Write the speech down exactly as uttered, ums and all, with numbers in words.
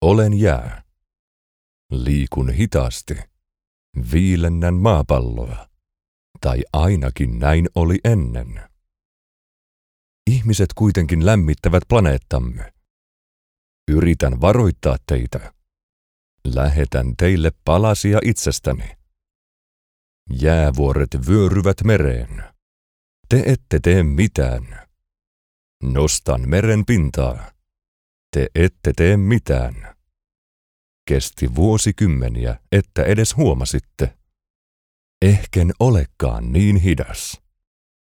Olen jää. Liikun hitaasti. Viilennän maapalloa. Tai ainakin näin oli ennen. Ihmiset kuitenkin lämmittävät planeettamme. Yritän varoittaa teitä. Lähetän teille palasia itsestäni. Jäävuoret vyöryvät mereen. Te ette tee mitään. Nostan meren pintaa. Te ette tee mitään. Kesti vuosikymmeniä, että edes huomasitte. Ehken olekaan niin hidas.